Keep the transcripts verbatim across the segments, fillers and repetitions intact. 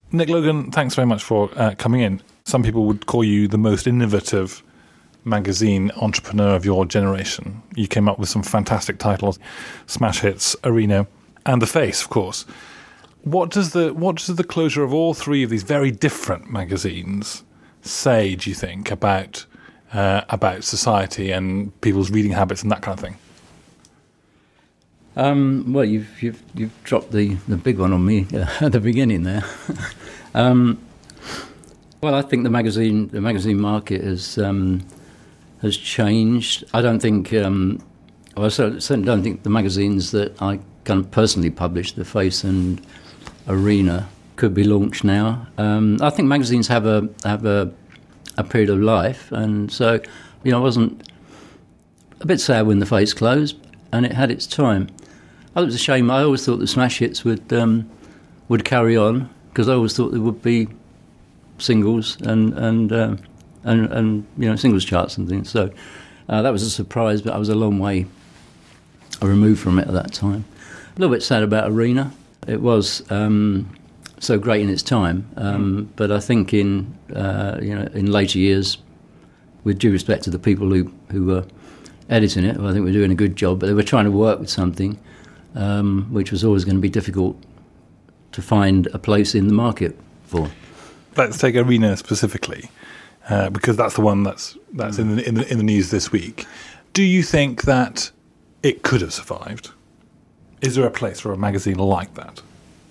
Nick Logan, thanks very much for uh, coming in. Some people would call you the most innovative magazine entrepreneur of your generation. You came up with some fantastic titles, smash hits, Arena, and The Face, of course. What does the what does the closure of all three of these very different magazines say, do you think, about uh, about society and people's reading habits and that kind of thing? Um, well, you've you've you've dropped the, the big one on me uh, at the beginning there. um, well, I think the magazine the magazine market has um, has changed. I don't think. Um, well, I certainly don't think the magazines that I kind of personally published, The Face and Arena, could be launched now. Um, I think magazines have a have a, a period of life, and so you know, I wasn't a bit sad when The Face closed, and it had its time. I thought it was a shame. I always thought the smash hits would um, would carry on, because I always thought there would be singles and and uh, and, and you know, singles charts and things. So uh, that was a surprise, but I was a long way removed from it at that time. A little bit sad about Arena. It was um, so great in its time, um, mm. but I think in uh, you know in later years, with due respect to the people who who were editing it, well, I think we're doing a good job, but they were trying to work with something um, which was always going to be difficult to find a place in the market for. Let's take Arena specifically, uh, because that's the one that's that's mm. in the, in the in the news this week. Do you think that it could have survived? Is there a place for a magazine like that?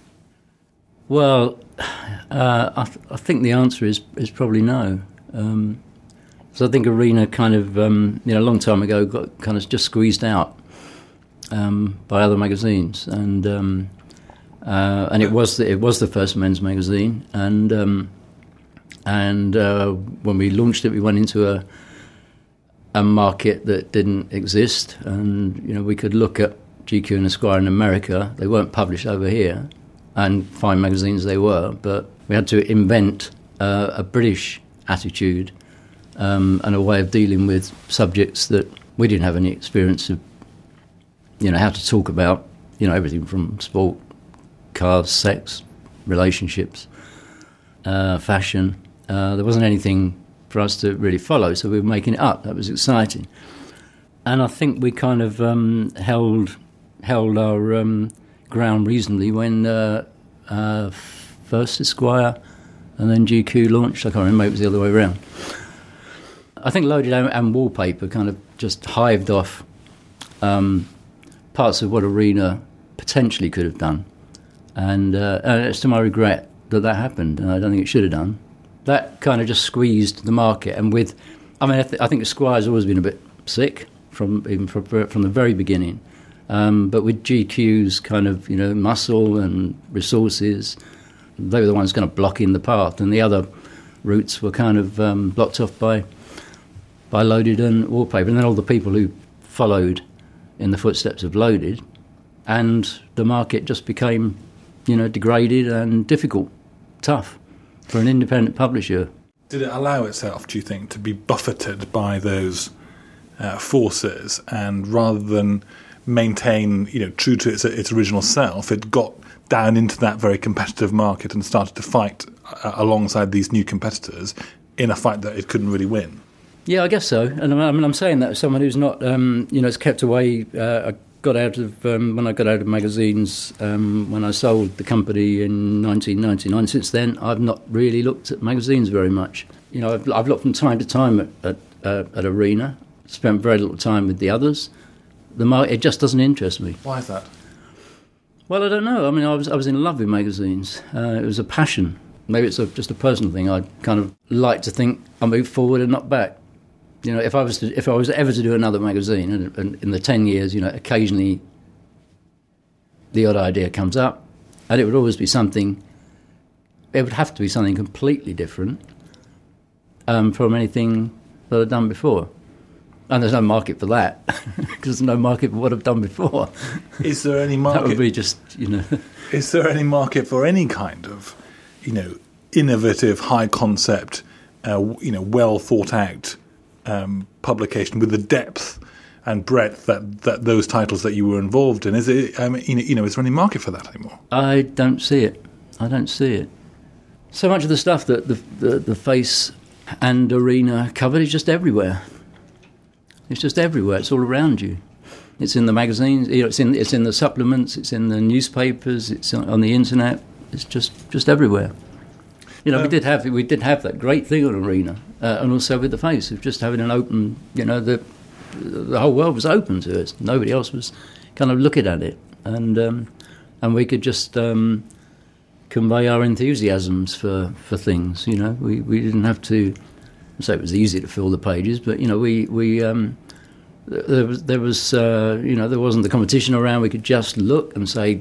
Well, uh, I, th- I think the answer is is probably no. Um, so I think Arena kind of, um, you know, a long time ago got kind of just squeezed out um, by other magazines, and um, uh, and it was the, it was the first men's magazine, and um, and uh, when we launched it, we went into a a market that didn't exist, and you know, we could look at G Q and Esquire in America. They weren't published over here, and fine magazines they were, but we had to invent uh, a British attitude um, and a way of dealing with subjects that we didn't have any experience of, you know, how to talk about, you know, everything from sport, cars, sex, relationships, uh, fashion. Uh, there wasn't anything for us to really follow, so we were making it up. That was exciting. And I think we kind of um, held held our um, ground reasonably when uh, uh, first Esquire and then G Q launched. I can't remember, it was the other way around. I think Loaded and, and Wallpaper kind of just hived off um, parts of what Arena potentially could have done. And, uh, and it's to my regret that that happened, and I don't think it should have done. That kind of just squeezed the market. And with, I mean, I, th- I think Esquire's always been a bit sick from even from, from the very beginning. Um, but with G Q's kind of, you know, muscle and resources, they were the ones kind of blocking the path, and the other routes were kind of um, blocked off by by Loaded and Wallpaper, and then all the people who followed in the footsteps of Loaded, and the market just became, you know, degraded and difficult, tough for an independent publisher. Did it allow itself, do you think, to be buffeted by those uh, forces, and rather than maintain, you know, true to its its original self, it got down into that very competitive market and started to fight uh, alongside these new competitors in a fight that it couldn't really win? Yeah, I guess so. And I mean, I'm saying that as someone who's not, um, you know, has kept away. Uh, I got out of um, when I got out of magazines um, when I sold the company in nineteen ninety-nine. Since then, I've not really looked at magazines very much. You know, I've, I've looked from time to time at at, uh, at Arena. Spent very little time with the others. The market, it just doesn't interest me. Why is that? Well, I don't know. I mean, I was I was in love with magazines. Uh, it was a passion. Maybe it's a, just a personal thing. I kind of like to think I move forward and not back. You know, if I was to, if I was ever to do another magazine, and, and in the ten years, you know, occasionally the odd idea comes up, and it would always be something. It would have to be something completely different um, from anything that I've done before. And there's no market for that, because there's no market for what I've done before. Is there any market? That would be just, you know. Is there any market for any kind of, you know, innovative, high concept, uh, you know, well thought out um, publication with the depth and breadth that, that those titles that you were involved in? Is it? I mean, you know, you know, is there any market for that anymore? I don't see it. I don't see it. so much of the stuff that the, the, the Face and Arena covered is just everywhere. It's just everywhere. It's all around you. It's in the magazines. You know, it's in it's in the supplements. It's in the newspapers. It's on, on the internet. It's just, just everywhere. You know, um, we did have we did have that great thing on Arena, uh, and also with the Face of just having an open. You know, the the whole world was open to us. Nobody else was kind of looking at it, and um, and we could just um, convey our enthusiasms for, for things. You know, we, we didn't have to say it was easy to fill the pages, but you know, we we um, there was there was uh, you know there wasn't the competition around. We could just look and say,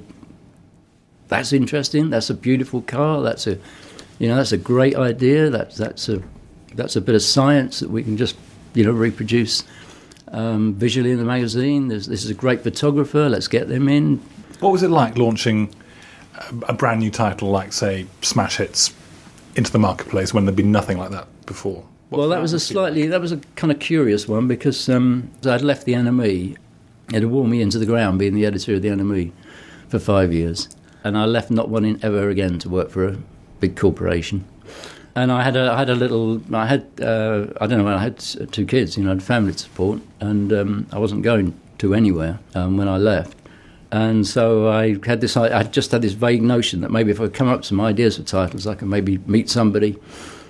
that's interesting. That's a beautiful car. That's a you know that's a great idea. That's that's a that's a bit of science that we can just you know reproduce. Um, visually in the magazine. There's, this is a great photographer. Let's get them in. What was it like launching a, a brand new title like, say, Smash Hits into the marketplace when there'd been nothing like that before? What's well, that, that was a slightly like? that was a kind of curious one because um, I'd left the N M E. It had worn me into the ground being the editor of the N M E for five years, and I left not wanting ever again to work for a big corporation. And I had a, I had a little, I had, uh, I don't know, I had two kids, you know, I had family to support, and um, I wasn't going to anywhere um, when I left. And so I had this, I just had this vague notion that maybe if I come up with some ideas for titles, I could maybe meet somebody,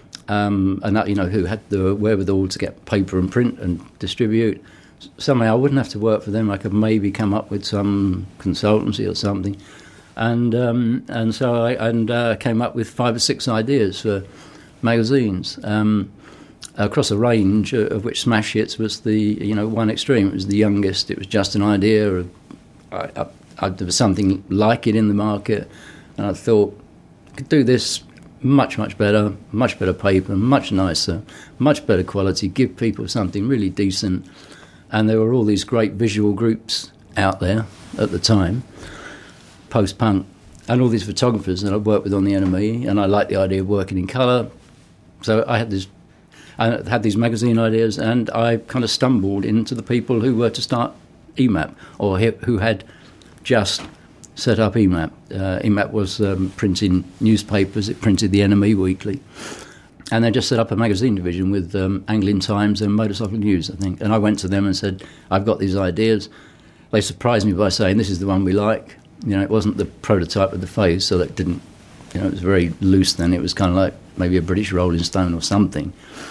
um, and that, you know, who had the wherewithal to get paper and print and distribute. Somehow I wouldn't have to work for them. I could maybe come up with some consultancy or something. And um, and so I and uh, came up with five or six ideas for magazines um, across a range, of which Smash Hits was the you know one extreme. It was the youngest. It was just an idea. Of, I, I, I, there was something like it in the market, and I thought I could do this much much better, much better paper, much nicer, much better quality. Give people something really decent. And there were all these great visual groups out there at the time, post-punk, and all these photographers that I'd worked with on the N M E, and I liked the idea of working in colour. So I had this, I had these magazine ideas, and I kind of stumbled into the people who were to start E M A P, or who had just set up E M A P. Uh, E M A P was um, printing newspapers. It printed the N M E Weekly, and they just set up a magazine division with um, Angling Times and Motorcycle News, I think. And I went to them and said, "I've got these ideas." They surprised me by saying, "This is the one we like." You know, it wasn't the prototype of the Face, so that didn't. You know, it was very loose then. It was kind of like maybe a British Rolling Stone or something.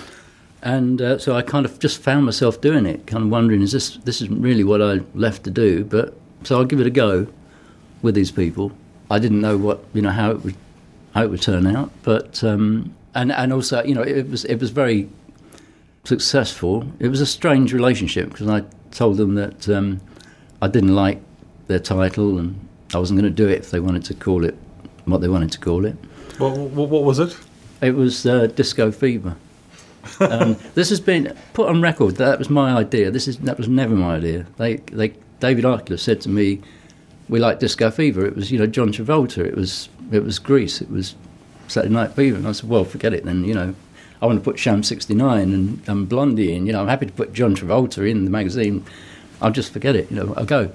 And uh, so I kind of just found myself doing it, kind of wondering, is this this isn't really what I left to do? But so I'll give it a go with these people. I didn't know what you know how it would how it would turn out, but um, and and also you know it was it was very successful. It was a strange relationship because I told them that um, I didn't like their title and I wasn't going to do it if they wanted to call it what they wanted to call it. What, what, what was it? It was uh, Disco Fever. um, this has been put on record. That was my idea. This is that was never my idea. They, they, David Eichler said to me, "We like Disco Fever." It was, you know, John Travolta. It was, it was Grease. It was Saturday Night Fever. And I said, "Well, forget it then. You know, I want to put Sham sixty-nine and, and Blondie in. You know, I'm happy to put John Travolta in the magazine. I'll just forget it. You know, I'll go."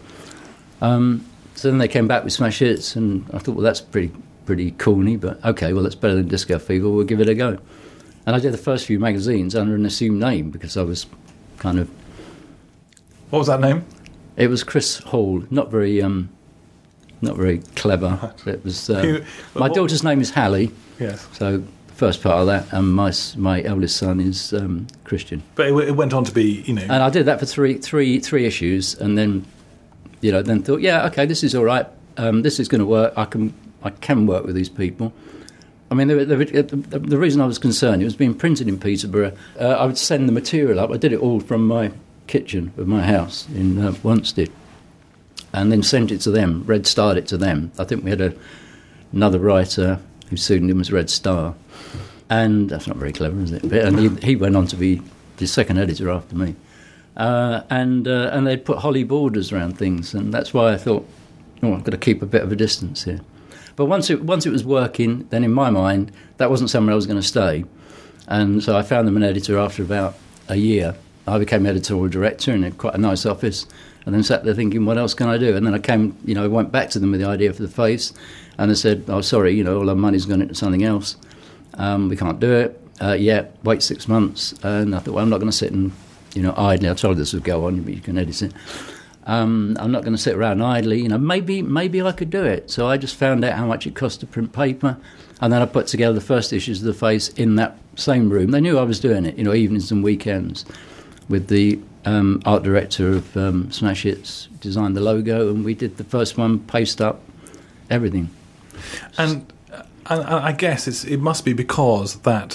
Um, so then they came back with Smash Hits, and I thought, well, that's pretty pretty corny, but okay, well, that's better than Disco Fever. We'll give it a go. And I did the first few magazines under an assumed name because I was kind of... What was that name? It was Chris Hall. Not very, um, not very clever. It was. Uh, You- my what- daughter's name is Hallie. Yes. So the first part of that, and my s- my eldest son is um, Christian. But it, it went on to be, you know... And I did that for three three three issues, and then, you know, then thought, yeah, okay, this is all right. Um, this is going to work. I can I can work with these people. I mean, the, the, the, the reason I was concerned, it was being printed in Peterborough. Uh, I would send the material up. I did it all from my kitchen of my house in uh, Wanstead, and then sent it to them, Red Starred it to them. I think we had a, another writer whose pseudonym was Red Star, and that's not very clever, is it? But, and he, he went on to be the second editor after me. Uh, and uh, and they'd put holly borders around things, and that's why I thought, oh, I've got to keep a bit of a distance here. But once it once it was working, then in my mind, that wasn't somewhere I was going to stay. And so I found them an editor after about a year. I became editorial director in a, quite a nice office, and then sat there thinking, what else can I do? And then I came, you know, I went back to them with the idea for the Face, and they said, oh, sorry, you know, all our money's gone into something else. Um, we can't do it. Uh, yeah, wait six months. And I thought, well, I'm not going to sit and, you know, idly. I told this would go on, but you can edit it. Um, I'm not going to sit around idly. You know, maybe maybe I could do it. So I just found out how much it cost to print paper, and then I put together the first issues of The Face in that same room. They knew I was doing it, you know, evenings and weekends, with the um, art director of um, Smash Hits, designed the logo, and we did the first one, paste up, everything. And, and I guess it's, it must be because that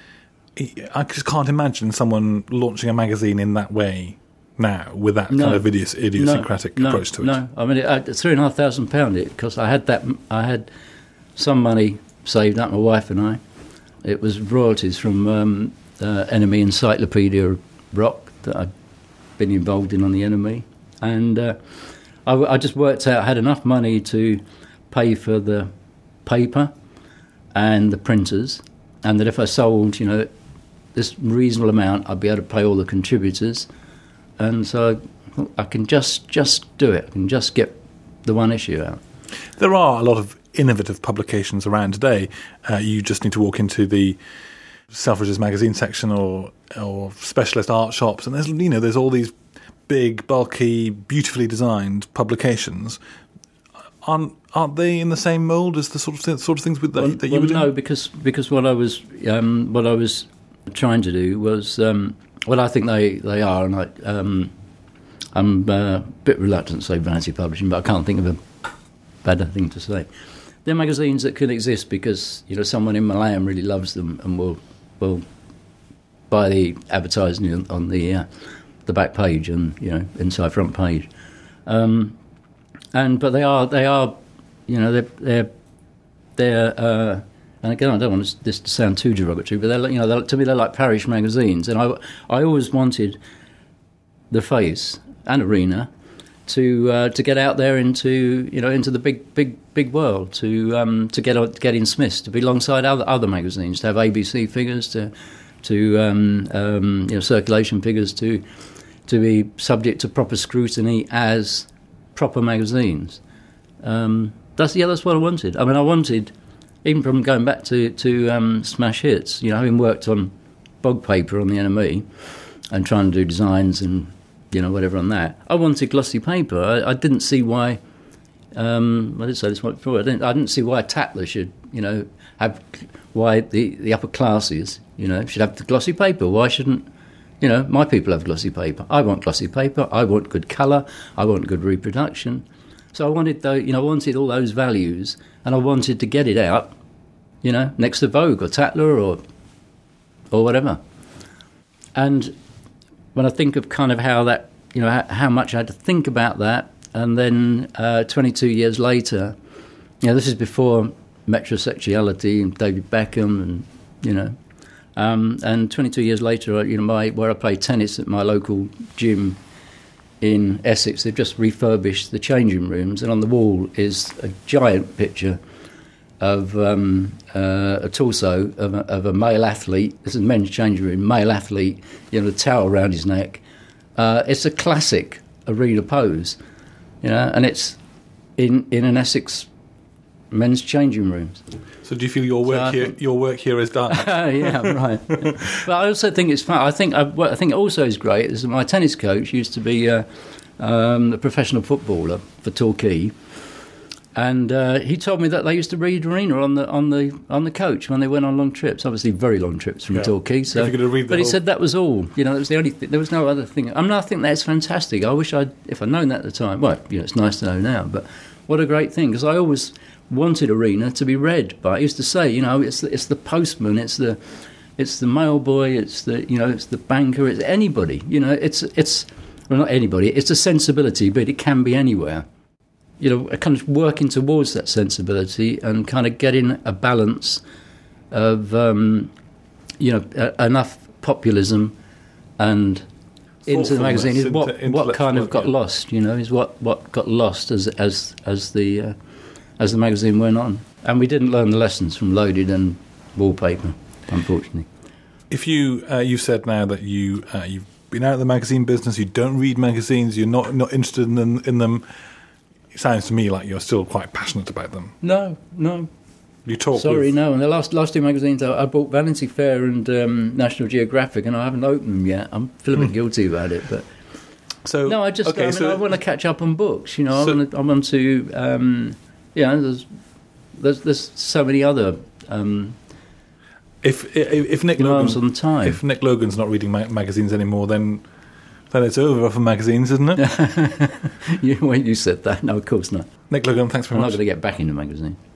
I just can't imagine someone launching a magazine in that way now with that no, kind of idios- idiosyncratic no, approach to it. No, I mean, it, uh, three and a half thousand pound it, because I had that, I had some money saved up, my wife and I. It was royalties from um, uh, Enemy Encyclopedia Rock that I'd been involved in on the Enemy, and uh, I, I just worked out I had enough money to pay for the paper and the printers, and that if I sold, you know, this reasonable amount, I'd be able to pay all the contributors, and so I can just just do it. I can just get the one issue out. There are a lot of innovative publications around today. Uh, you just need to walk into the Selfridges magazine section or or specialist art shops, and there's you know there's all these big, bulky, beautifully designed publications. Aren't aren't they in the same mould as the sort of th- sort of things with that, well, that you well, were doing? No, because because what I was um, what I was trying to do was um, well, I think they, they are, and I, um, I'm uh, a bit reluctant to say vanity publishing, but I can't think of a better thing to say. They're magazines that can exist because you know someone in Milan really loves them and will will buy the advertising on the uh, the back page and you know inside front page. Um, and but they are they are you know they're they're they're uh, and again I don't want this to sound too derogatory, but they're you know they're, to me they're like parish magazines, and I I always wanted The Face and Arena to uh, to get out there into you know into the big big big world, to um, to get to get in Smiths, to be alongside other other magazines, to have A B C figures, to to um, um, you know circulation figures, to to be subject to proper scrutiny as proper magazines. Um, that's yeah, that's what I wanted. I mean, I wanted even from going back to to um, Smash Hits, you know, having worked on bog paper on the N M E and trying to do designs and you know, whatever on that. I wanted glossy paper. I, I didn't see why. Um, I did say this before. I didn't. I didn't see why Tatler should, you know, have why the, the upper classes, you know, should have the glossy paper. Why shouldn't, you know, my people have glossy paper? I want glossy paper. I want good colour. I want good reproduction. So I wanted, though, you know, I wanted all those values, and I wanted to get it out, you know, next to Vogue or Tatler or or whatever. And when I think of kind of how that, you know, how, how much I had to think about that, and then uh, twenty-two years later, you know, this is before metrosexuality and David Beckham, and you know, um, and twenty-two years later, you know, my where I play tennis at my local gym in Essex, they've just refurbished the changing rooms, and on the wall is a giant picture of um, uh, a torso of a, of a male athlete. This is men's changing room, male athlete, you know, a towel around his neck. Uh, it's a classic arena pose, you know, and it's in in an Essex men's changing rooms. So do you feel your work so here? Your work here is done. Yeah, right. But I also think it's fun. I think I, what I think also is great is that my tennis coach used to be uh, um, a professional footballer for Torquay. And uh, he told me that they used to read Arena on the on the on the coach when they went on long trips, obviously very long trips from yeah. Torquay. So, read but he whole... said that was all. You know, that was the only. Th- there was no other thing. I mean, I think that's fantastic. I wish I'd if I'd known that at the time. Well, you know, it's nice to know now. But what a great thing, because I always wanted Arena to be read by. I used to say, you know, it's the, it's the postman, it's the it's the mail boy, it's the you know, it's the banker, it's anybody. You know, it's it's well, not anybody. It's a sensibility, but it can be anywhere. You know, kind of working towards that sensibility and kind of getting a balance of, um, you know, a, enough populism and into the magazine is what, what kind of got yeah. lost. You know, is what, what got lost as as as the uh, as the magazine went on, and we didn't learn the lessons from Loaded and Wallpaper, unfortunately. If you uh, you said now that you uh, you've been out of the magazine business, you don't read magazines, you're not not interested in them, in them. It sounds to me like you're still quite passionate about them. No, no, You talk. Sorry, with, no. And the last last two magazines, I, I bought Vanity Fair and um, National Geographic, and I haven't opened them yet. I'm feeling a bit guilty about it, but So no, I just okay, I, mean, so, I want to catch up on books. You know, So- I want to, I want to um, yeah. There's, there's there's so many other um, if if, if Nick demands Logan, on time. if Nick Logan's not reading ma- magazines anymore, then then it's over for magazines, isn't it? you, when you said that, no, of course not. Nick Logan, thanks very I'm not much. going to get back into magazine.